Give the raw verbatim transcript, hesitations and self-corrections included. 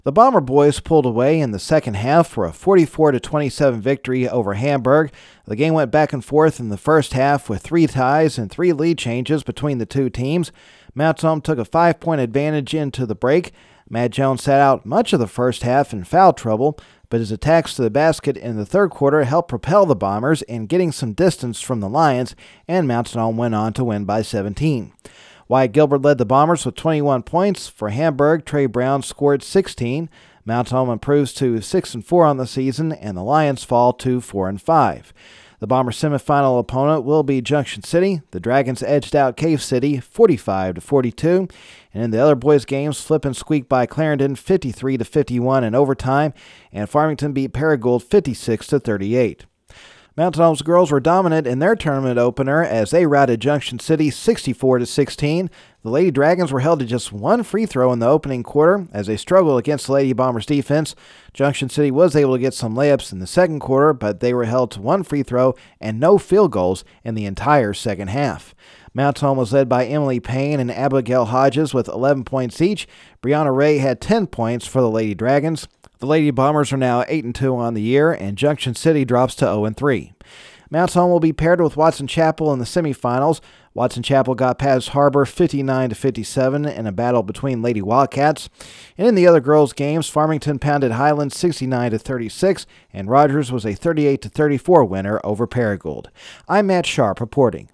The Bomber boys pulled away in the second half for a forty-four to twenty-seven victory over Hamburg. The game went back and forth in the first half with three ties and three lead changes between the two teams. Mount Holm took a five-point advantage into the break. Matt Jones sat out much of the first half in foul trouble, but his attacks to the basket in the third quarter helped propel the Bombers in getting some distance from the Lions, and Mount Holm went on to win by seventeen. Wyatt Gilbert led the Bombers with twenty-one points. For Hamburg, Trey Brown scored sixteen. Mount Holm improves to six and four on the season, and the Lions fall to four and five. The Bombers' semifinal opponent will be Junction City. The Dragons edged out Cave City forty-five to forty-two. And in the other boys' games, Flippin squeaked by Clarendon fifty-three to fifty-one in overtime, and Farmington beat Paragould fifty-six to thirty-eight. Mount Holm's girls were dominant in their tournament opener as they routed Junction City sixty-four to sixteen. The Lady Dragons were held to just one free throw in the opening quarter as they struggled against the Lady Bombers defense. Junction City was able to get some layups in the second quarter, but they were held to one free throw and no field goals in the entire second half. Mount Holm was led by Emily Payne and Abigail Hodges with eleven points each. Brianna Ray had ten points for the Lady Dragons. The Lady Bombers are now eight and two on the year, and Junction City drops to oh and three. Mount Holm will be paired with Watson Chapel in the semifinals. Watson Chapel got past Harbor fifty-nine to fifty-seven in a battle between Lady Wildcats. And in the other girls' games, Farmington pounded Highland sixty-nine to thirty-six, and Rogers was a thirty-eight to thirty-four winner over Paragould. I'm Matt Sharp reporting.